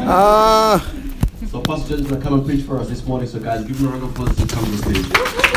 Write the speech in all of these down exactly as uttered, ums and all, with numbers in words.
Ah. So Pastor John's going to come and preach for us this morning. So guys, give him a round of applause to come to the stage.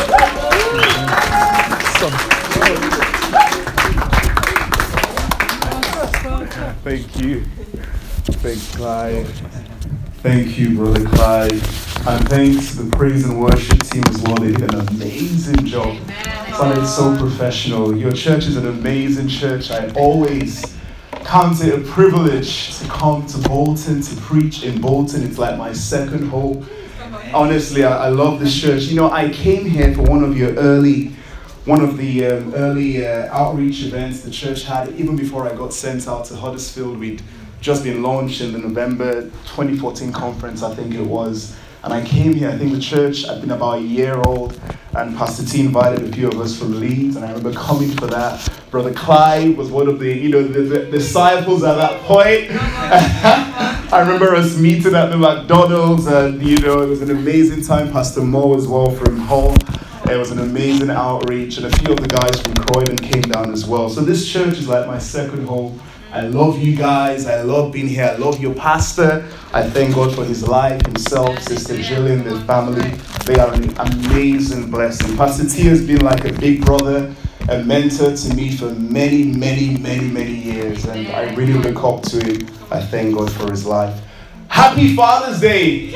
Thank you. Thanks, Clyde. Thank you, Brother Clyde. And thanks to the praise and worship team as well. They did an amazing job. Sounded so professional. Your church is an amazing church. I always count it a privilege to come to Bolton, to preach in Bolton. It's like my second home. Honestly, I, I love this church. You know, I came here for one of your early, one of the um, early uh, outreach events the church had. Even before I got sent out to Huddersfield, we'd just been launched in the November twenty fourteen conference, I think it was. And I came here, I think the church had been about a year old, and Pastor T invited a few of us from Leeds, and I remember coming for that. Brother Clyde was one of the, you know, the, the disciples at that point. I remember us meeting at the McDonald's, and, you know, it was an amazing time. Pastor Mo as well from Hull. It was an amazing outreach, and a few of the guys from Croydon came down as well. So this church is like my second home. I love you guys. I love being here. I love your pastor. I thank God for his life, himself, Sister Jillian, their family. They are an amazing blessing. Pastor T has been like a big brother, a mentor to me for many, many, many, many years. And I really look up to him. I thank God for his life. Happy Father's Day!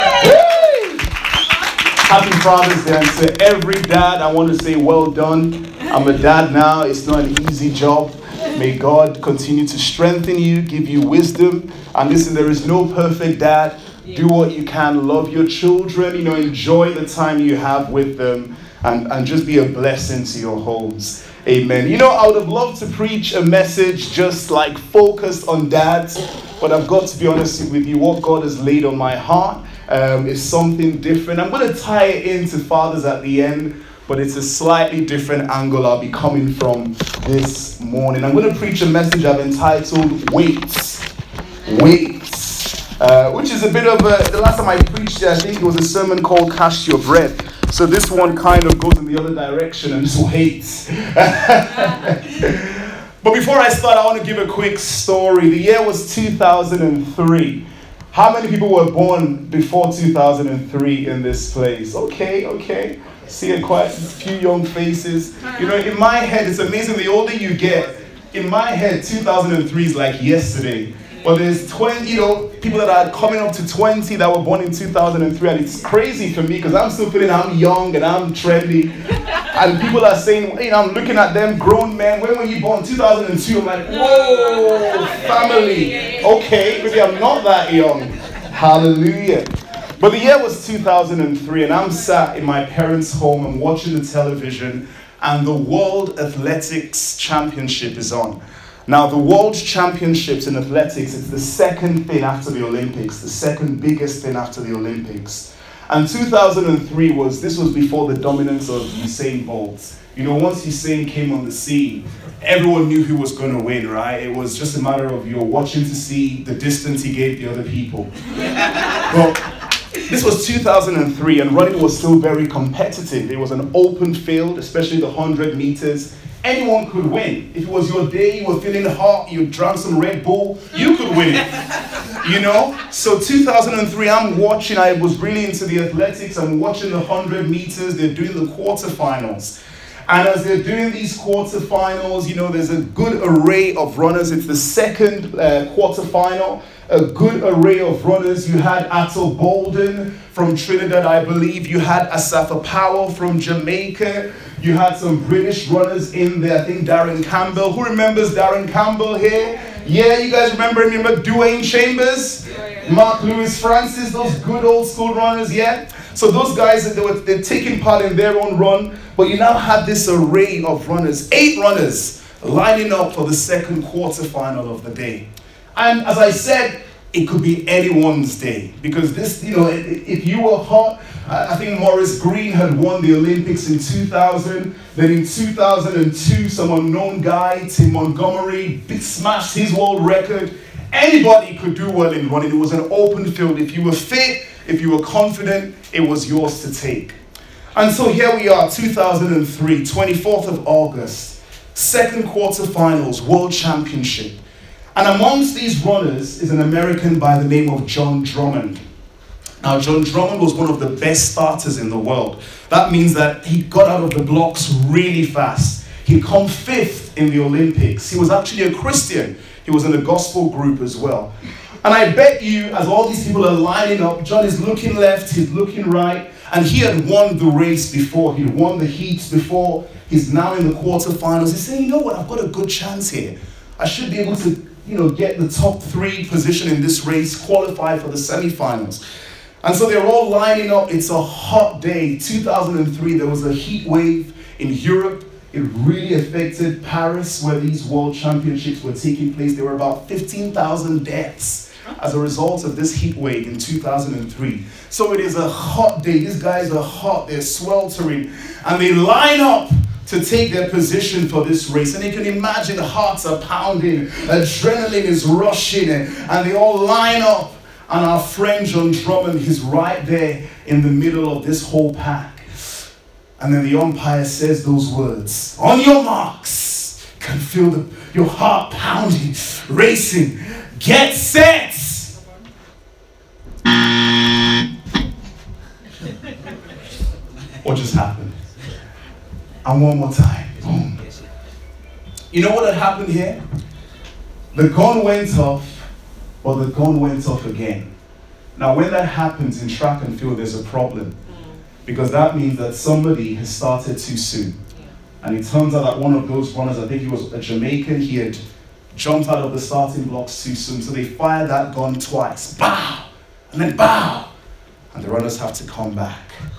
Happy Father's Day. And to every dad, I want to say well done. I'm a dad now. It's not an easy job. May God continue to strengthen you, give you wisdom. And listen, there is no perfect dad. Do what you can. Love your children. You know, enjoy the time you have with them. And, and just be a blessing to your homes. Amen. You know, I would have loved to preach a message just like focused on dads. But I've got to be honest with you. What God has laid on my heart um, is something different. I'm going to tie it into fathers at the end. But it's a slightly different angle I'll be coming from this morning. I'm going to preach a message I've entitled Weights. Weights. Uh, which is a bit of a, the last time I preached it, I think it was a sermon called Cast Your Bread. So this one kind of goes in the other direction and it's weights. But before I start, I want to give a quick story. The year was two thousand three. How many people were born before two thousand three in this place? Okay, okay. See quite a few young faces. You know, in my head, it's amazing. The older you get, in my head, two thousand three is like yesterday. But there's twenty, you know, people that are coming up to twenty that were born in two thousand three, and it's crazy for me because I'm still feeling I'm young and I'm trendy. And people are saying, you know, I'm looking at them, grown men. When were you born? two thousand two. I'm like, whoa, family. Okay, maybe I'm not that young. Hallelujah. But the year was two thousand three, and I'm sat in my parents' home and watching the television, and the World Athletics Championship is on. Now, the World Championships in athletics is the second thing after the Olympics, the second biggest thing after the Olympics. And two thousand three was, this was before the dominance of Usain Bolt. You know, once Usain came on the scene, everyone knew who was going to win, right? It was just a matter of you're watching to see the distance he gave the other people. Well, this was two thousand three, and running was still very competitive. It was an open field, especially the one hundred meters. Anyone could win. If it was your day, you were feeling hot, you drank some Red Bull, you could win it. You know? So two thousand three, I'm watching, I was really into the athletics. I'm watching the one hundred meters. They're doing the quarterfinals. And as they're doing these quarterfinals, you know, there's a good array of runners. It's the second uh, quarterfinal. A good array of runners. You had Atul Bolden from Trinidad, I believe. You had Asafa Powell from Jamaica. You had some British runners in there. I think Darren Campbell. Who remembers Darren Campbell here? Yeah, you guys remember him? Remember Dwayne Chambers? Mark Lewis Francis, those good old school runners, yeah? So those guys, they were they're taking part in their own run. But you now have this array of runners, eight runners, lining up for the second quarterfinal of the day. And as I said, it could be anyone's day. Because this, you know, if you were hot, I think Maurice Green had won the Olympics in two thousand. Then in two thousand two, some unknown guy, Tim Montgomery, smashed his world record. Anybody could do well in running. It was an open field. If you were fit, if you were confident, it was yours to take. And so here we are, two thousand three, twenty-fourth of August, second quarterfinals, World Championship. And amongst these runners is an American by the name of John Drummond. Now, John Drummond was one of the best starters in the world. That means that he got out of the blocks really fast. He come fifth in the Olympics. He was actually a Christian. He was in a gospel group as well. And I bet you, as all these people are lining up, John is looking left, he's looking right, and he had won the race before. He won the heats before. He's now in the quarterfinals. He's saying, you know what, I've got a good chance here. I should be able to, you know, get the top three position in this race, qualify for the semifinals. And so they're all lining up. It's a hot day. two thousand three, there was a heat wave in Europe. It really affected Paris, where these world championships were taking place. There were about fifteen thousand deaths as a result of this heat wave in two thousand three. So it is a hot day. These guys are hot. They're sweltering. And they line up to take their position for this race. And you can imagine the hearts are pounding. Adrenaline is rushing. And they all line up. And our friend John Drummond is right there in the middle of this whole pack. And then the umpire says those words, on your marks, can feel the, your heart pounding, racing, get set. What just happened? And one more time, boom. You know what had happened here? The gun went off, but the gun went off again. Now when that happens in track and field, there's a problem. Because that means that somebody has started too soon. And it turns out that one of those runners, I think he was a Jamaican, he had jumped out of the starting blocks too soon. So they fired that gun twice. Bow! And then bow! And the runners have to come back.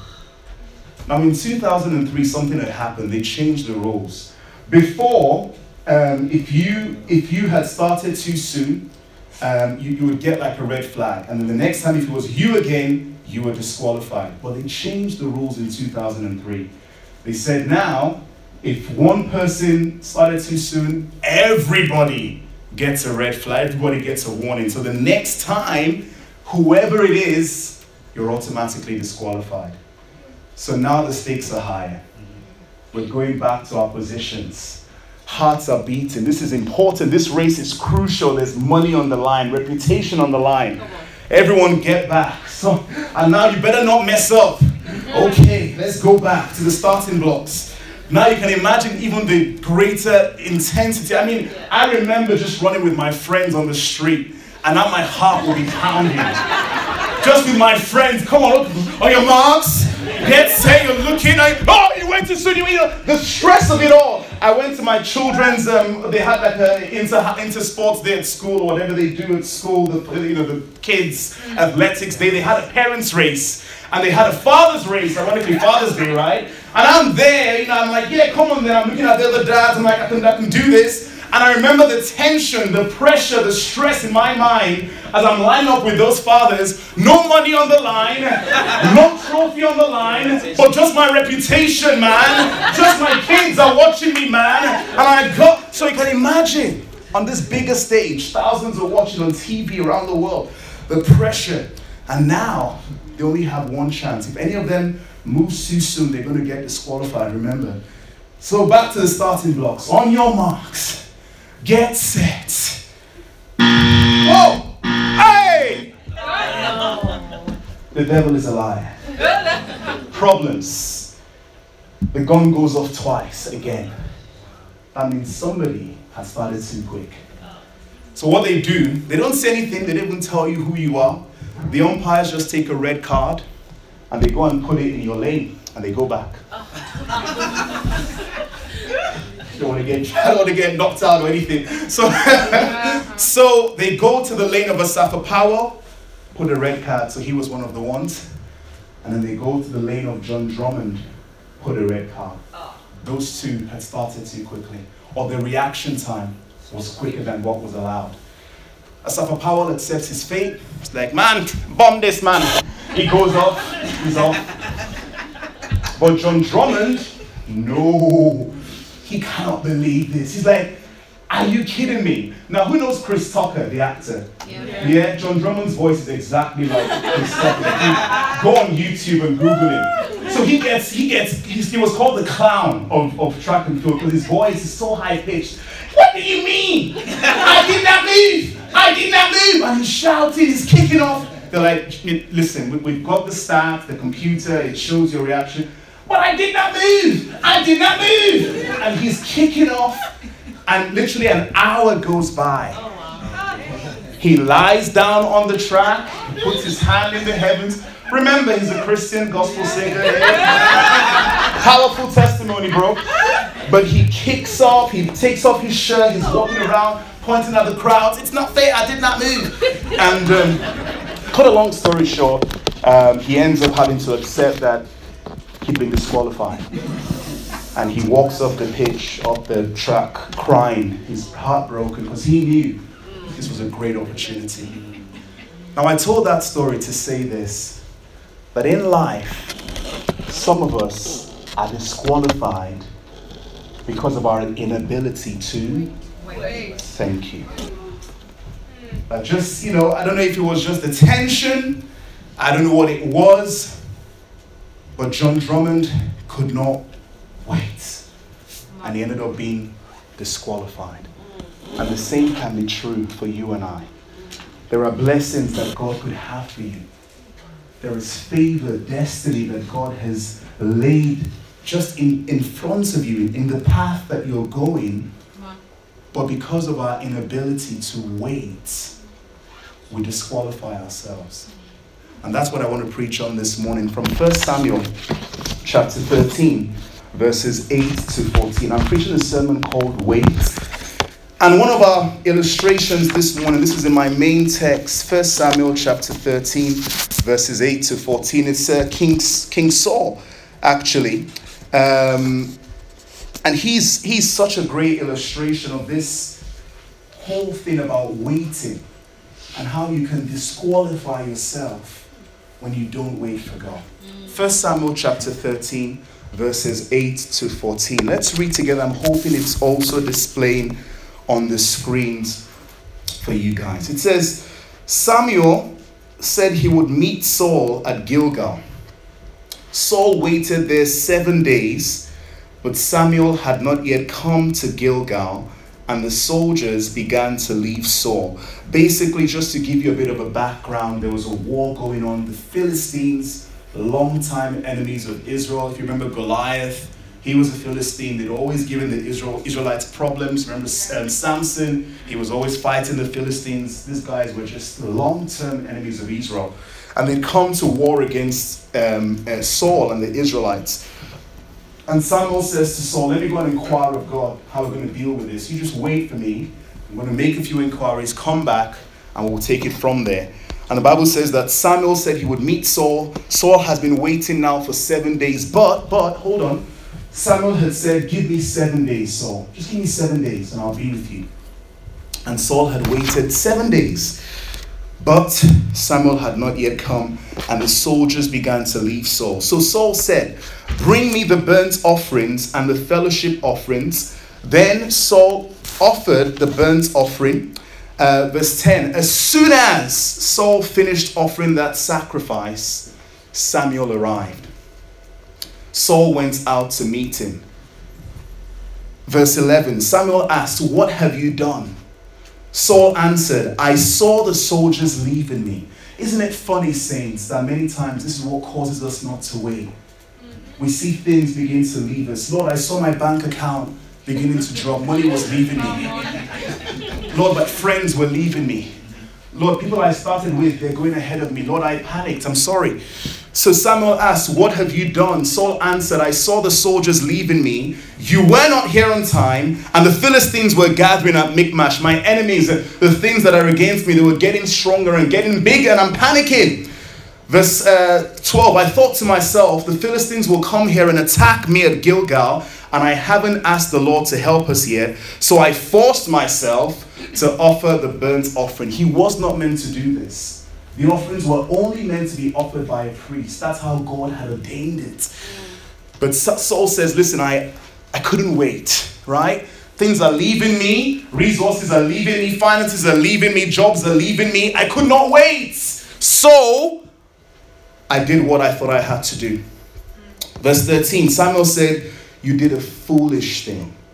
Now in two thousand three, something had happened. They changed the rules. Before, um, if you if you had started too soon, um, you, you would get like a red flag. And then the next time, if it was you again, you were disqualified. But they changed the rules in two thousand three. They said now, if one person started too soon, everybody gets a red flag, everybody gets a warning. So the next time, whoever it is, you're automatically disqualified. So now the stakes are higher. We're going back to our positions. Hearts are beating. This is important. This race is crucial. There's money on the line, reputation on the line. Everyone get back. So, and now you better not mess up. Okay, let's go back to the starting blocks. Now you can imagine even the greater intensity. I mean, I remember just running with my friends on the street, and now my heart will be pounding. Just with my friends. Come on, look, on your marks. Get set, you're looking. I, oh, you went to studio. You know, the stress of it all. I went to my children's, um, they had like a inter, inter sports day at school, or whatever they do at school, the, you know, the kids' athletics day. They had a parents' race, and they had a father's race, ironically Father's Day, right? And I'm there, you know, I'm like, yeah, come on then. I'm looking at the other dads, I'm like, I can, I can do this. And I remember the tension, the pressure, the stress in my mind as I'm lining up with those fathers. No money on the line, no trophy on the line, but just my reputation, man. Just my kids are watching me, man. And I got, so you can imagine, on this bigger stage, thousands are watching on T V around the world, the pressure. And now, they only have one chance. If any of them moves too soon, they're going to get disqualified, remember. So back to the starting blocks. On your marks. Get set. Whoa! Hey! The devil is a liar. Problems. The gun goes off twice again. That means somebody has started too quick. So what they do, they don't say anything, they don't even tell you who you are. The umpires just take a red card and they go and put it in your lane and they go back. Don't want to get, I don't want to get knocked out or anything. So, so they go to the lane of Asafa Powell, put a red card, so he was one of the ones. And then they go to the lane of John Drummond, put a red card. Those two had started too quickly. Or the reaction time was quicker than what was allowed. Asafa Powell accepts his fate. It's like, man, bomb this man. He goes off, he's off. But John Drummond, no. He cannot believe this. He's like, are you kidding me? Now, who knows Chris Tucker, the actor? Yeah. Yeah, yeah, John Drummond's voice is exactly like Chris Tucker. Go on YouTube and Google him. So he gets, he gets, he was called the clown of, of track and field because his voice is so high-pitched. What do you mean? I did not move. I did not move. And he's shouting, he's kicking off. They're like, listen, we- we've got the stats, the computer, it shows your reaction. But I did not move. I did not move. And he's kicking off. And literally an hour goes by. He lies down on the track, puts his hand in the heavens. Remember, he's a Christian gospel singer. Powerful testimony, bro. But he kicks off, he takes off his shirt, he's walking around, pointing at the crowds. It's not fair, I did not move. And um, cut a long story short, um, he ends up having to accept that he'd been disqualified. And he walks off the pitch, up the track, crying. He's heartbroken because he knew this was a great opportunity. Now, I told that story to say this, that in life, some of us are disqualified because of our inability to wait. Thank you. I just, you know, I don't know if it was just the tension, I don't know what it was, but John Drummond could not wait. And he ended up being disqualified. And the same can be true for you and I. There are blessings that God could have for you. There is favor, destiny that God has laid just in, in front of you, in the path that you're going. But because of our inability to wait, we disqualify ourselves. And that's what I want to preach on this morning from First Samuel chapter thirteen, verses eight to fourteen. I'm preaching a sermon called Wait. And one of our illustrations this morning, this is in my main text, First Samuel chapter thirteen, verses eight to fourteen. It's uh, King, King Saul, actually. Um, and he's, he's such a great illustration of this whole thing about waiting and how you can disqualify yourself when you don't wait for God. First Samuel chapter thirteen, verses eight to fourteen. Let's read together. I'm hoping it's also displaying on the screens for you guys. It says, Samuel said he would meet Saul at Gilgal. Saul waited there seven days, but Samuel had not yet come to Gilgal, and the soldiers began to leave Saul. Basically, just to give you a bit of a background, there was a war going on. The Philistines, long-time enemies of Israel. If you remember Goliath, he was a Philistine. They'd always given the Israel Israelites problems. Remember um, Samson, he was always fighting the Philistines. These guys were just long-term enemies of Israel. And they'd come to war against um, uh, Saul and the Israelites. And Samuel says to Saul, let me go and inquire of God how we're going to deal with this. You just wait for me. I'm going to make a few inquiries, come back, and we'll take it from there. And the Bible says that Samuel said he would meet Saul. Saul has been waiting now for seven days. But, but, hold on. Samuel had said, give me seven days, Saul. Just give me seven days and I'll be with you. And Saul had waited seven days. But Samuel had not yet come, and the soldiers began to leave Saul. So Saul said, bring me the burnt offerings and the fellowship offerings. Then Saul offered the burnt offering. Uh, verse ten, as soon as Saul finished offering that sacrifice, Samuel arrived. Saul went out to meet him. Verse eleven, Samuel asked, what have you done? Saul answered, I saw the soldiers leaving me. Isn't it funny, saints, that many times this is what causes us not to wait? We see things begin to leave us. Lord, I saw my bank account beginning to drop. Money was leaving me. Lord, but friends were leaving me. Lord, people I started with, they're going ahead of me. Lord, I panicked. I'm sorry. So Samuel asked, what have you done? Saul answered, I saw the soldiers leaving me. You were not here on time, and the Philistines were gathering at Michmash. My enemies, the things that are against me, they were getting stronger and getting bigger, and I'm panicking. Verse uh, twelve, I thought to myself, the Philistines will come here and attack me at Gilgal, and I haven't asked the Lord to help us yet. So I forced myself to offer the burnt offering. He was not meant to do this. The offerings were only meant to be offered by a priest. That's how God had ordained it. But Saul says, listen, I, I couldn't wait, right? Things are leaving me. Resources are leaving me. Finances are leaving me. Jobs are leaving me. I could not wait. So I did what I thought I had to do. Verse thirteen, Samuel said, you did a foolish thing.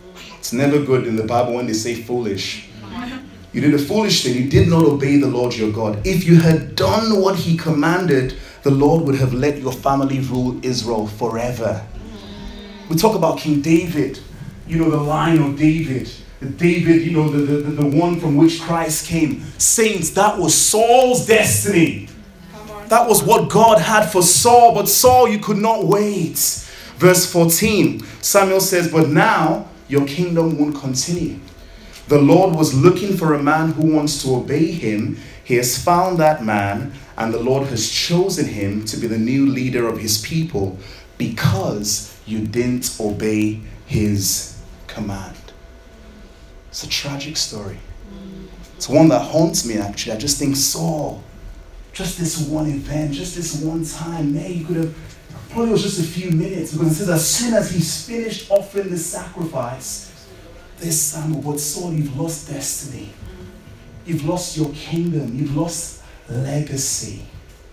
It's never good in the Bible when they say foolish. You did a foolish thing. You did not obey the Lord your God. If you had done what he commanded, the Lord would have let your family rule Israel forever. We talk about King David, you know, the line of David. David, you know, the, the, the one from which Christ came. Saints, that was Saul's destiny. That was what God had for Saul, but Saul, you could not wait. Verse fourteen, Samuel says, but now your kingdom won't continue. The Lord was looking for a man who wants to obey him. He has found that man, and the Lord has chosen him to be the new leader of his people because you didn't obey his command. It's a tragic story. It's one that haunts me, actually. I just think, Saul, just this one event, just this one time, man, you could have, probably it was just a few minutes, because it says as soon as he's finished offering the sacrifice, there's Samuel. But Saul, you've lost destiny. You've lost your kingdom. You've lost legacy.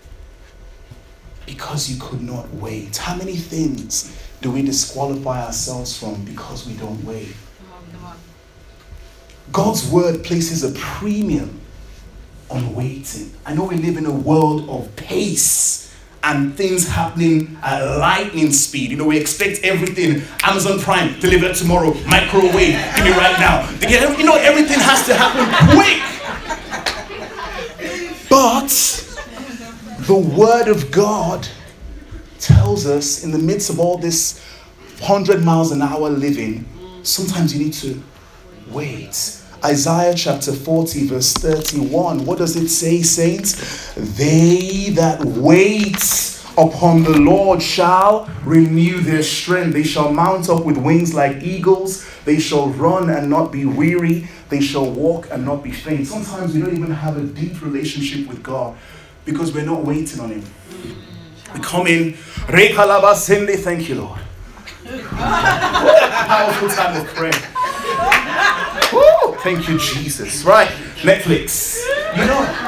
Because you could not wait. How many things do we disqualify ourselves from because we don't wait? Come on, come on. God's word places a premium on waiting. I know we live in a world of pace and things happening at lightning speed. You know, we expect everything. Amazon Prime, delivered tomorrow. Microwave, give me right now. You know, everything has to happen quick. But the word of God tells us in the midst of all this one hundred miles an hour living, sometimes you need to wait. Isaiah chapter forty verse thirty-one. What does it say, saints? They that wait upon the Lord shall renew their strength. They shall mount up with wings like eagles. They shall run and not be weary. They shall walk and not be faint. Sometimes we don't even have a deep relationship with God because we're not waiting on him. We come in, thank you, Lord. Powerful time of prayer. Woo! Thank you, Jesus. Right, Netflix. You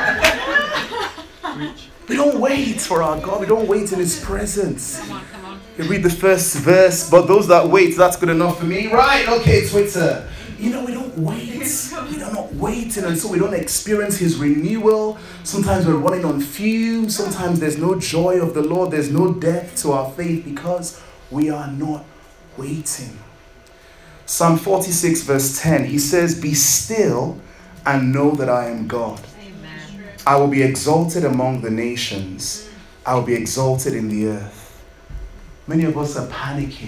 know, we don't wait for our God. We don't wait in his presence. Come on, come on. You read the first verse, but those that wait, that's good enough for me. Right, okay, Twitter. You know, we don't wait. We're not waiting, and so we don't experience his renewal. Sometimes we're running on fumes. Sometimes there's no joy of the Lord. There's no depth to our faith because we are not waiting. Psalm forty-six verse ten, he says, be still and know that I am God. Amen. I will be exalted among the nations. I will be exalted in the earth. Many of us are panicking.